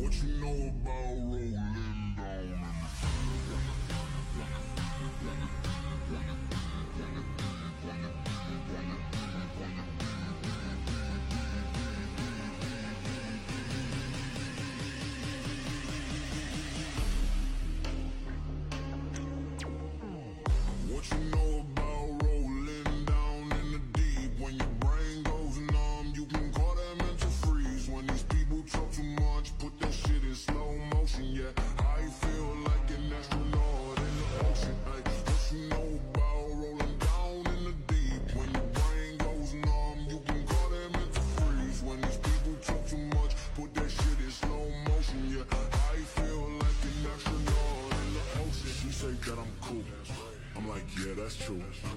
What you know about rolling down? What you know about rolling down in the deep? When your brain goes numb, you can call that mental freeze. When these people talk too much, put that shit in slow motion. Yeah, I feel like an astronaut in the ocean. Ay, what you know about rolling down in the deep? When your brain goes numb, you can call that mental freeze. When these people talk too much, put that shit in slow motion. Yeah, I feel like an astronaut in the ocean. She say that I'm cool, I'm like, yeah, that's true.